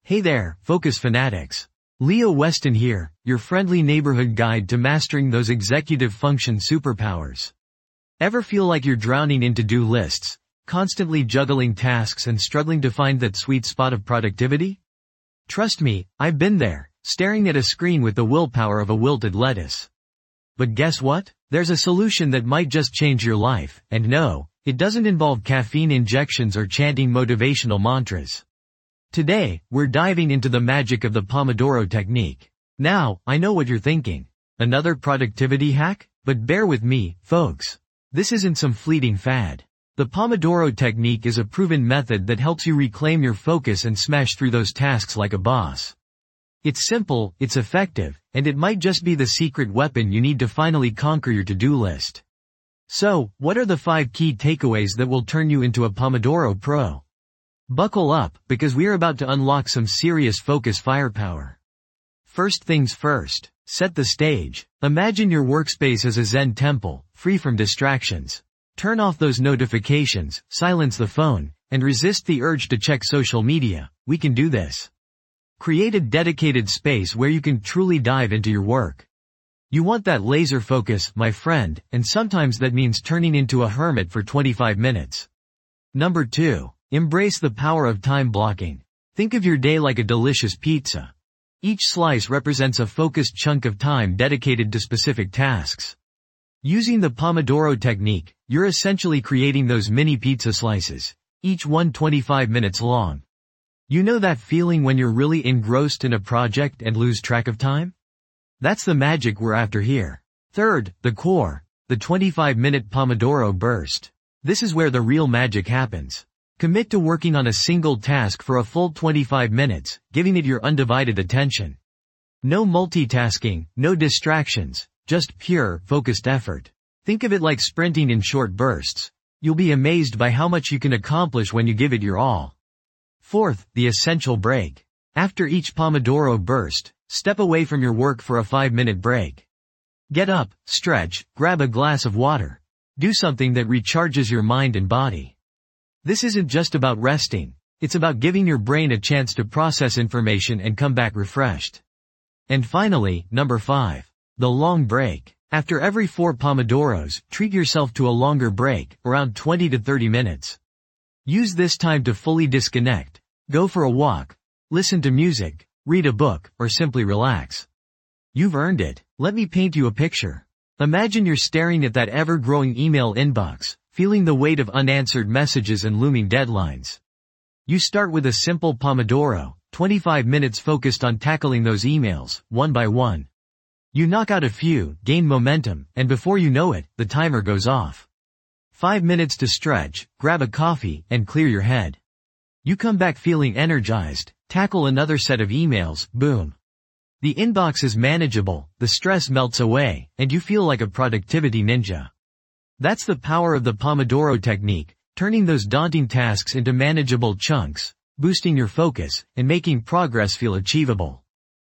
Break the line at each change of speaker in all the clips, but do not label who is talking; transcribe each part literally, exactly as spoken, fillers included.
Hey there, Focus Fanatics. Leo Weston here, your friendly neighborhood guide to mastering those executive function superpowers. Ever feel like you're drowning in to-do lists, constantly juggling tasks and struggling to find that sweet spot of productivity? Trust me, I've been there, staring at a screen with the willpower of a wilted lettuce. But guess what? There's a solution that might just change your life, and no, it doesn't involve caffeine injections or chanting motivational mantras. Today, we're diving into the magic of the Pomodoro technique. Now, I know what you're thinking. Another productivity hack? But bear with me, folks. This isn't some fleeting fad. The Pomodoro technique is a proven method that helps you reclaim your focus and smash through those tasks like a boss. It's simple, it's effective, and it might just be the secret weapon you need to finally conquer your to-do list. So, what are the five key takeaways that will turn you into a Pomodoro pro? Buckle up, because we're about to unlock some serious focus firepower. First things first, set the stage. Imagine your workspace as a Zen temple, free from distractions. Turn off those notifications, silence the phone, and resist the urge to check social media. We can do this. Create a dedicated space where you can truly dive into your work. You want that laser focus, my friend, and sometimes that means turning into a hermit for twenty-five minutes. Number two. Embrace the power of time blocking. Think of your day like a delicious pizza. Each slice represents a focused chunk of time dedicated to specific tasks. Using the Pomodoro technique, you're essentially creating those mini pizza slices, each one twenty-five minutes long. You know that feeling when you're really engrossed in a project and lose track of time? That's the magic we're after here. Third, the core, the twenty-five minute Pomodoro burst. This is where the real magic happens. Commit to working on a single task for a full twenty-five minutes, giving it your undivided attention. No multitasking, no distractions, just pure, focused effort. Think of it like sprinting in short bursts. You'll be amazed by how much you can accomplish when you give it your all. Fourth, the essential break. After each Pomodoro burst, step away from your work for a five-minute break. Get up, stretch, grab a glass of water. Do something that recharges your mind and body. This isn't just about resting, it's about giving your brain a chance to process information and come back refreshed. And finally, number five. The long break. After every four Pomodoros, treat yourself to a longer break, around twenty to thirty minutes. Use this time to fully disconnect. Go for a walk, listen to music, read a book, or simply relax. You've earned it. Let me paint you a picture. Imagine you're staring at that ever-growing email inbox, feeling the weight of unanswered messages and looming deadlines. You start with a simple Pomodoro, twenty-five minutes focused on tackling those emails, one by one. You knock out a few, gain momentum, and before you know it, the timer goes off. Five minutes to stretch, grab a coffee, and clear your head. You come back feeling energized, tackle another set of emails, boom. The inbox is manageable, the stress melts away, and you feel like a productivity ninja. That's the power of the Pomodoro technique, turning those daunting tasks into manageable chunks, boosting your focus, and making progress feel achievable.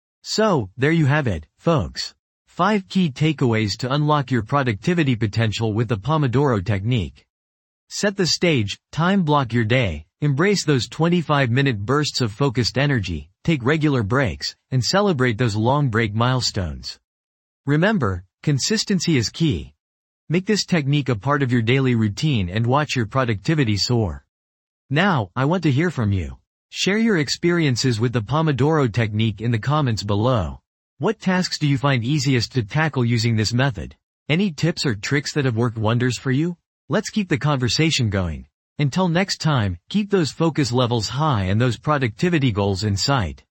So, there you have it, folks. Five key takeaways to unlock your productivity potential with the Pomodoro technique. Set the stage, time block your day, embrace those twenty-five minute bursts of focused energy, take regular breaks, and celebrate those long break milestones. Remember, consistency is key. Make this technique a part of your daily routine and watch your productivity soar. Now, I want to hear from you. Share your experiences with the Pomodoro technique in the comments below. What tasks do you find easiest to tackle using this method? Any tips or tricks that have worked wonders for you? Let's keep the conversation going. Until next time, keep those focus levels high and those productivity goals in sight.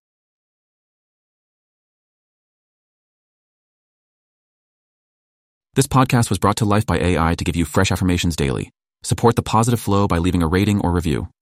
This podcast was brought to life by A I to give you fresh affirmations daily. Support the positive flow by leaving a rating or review.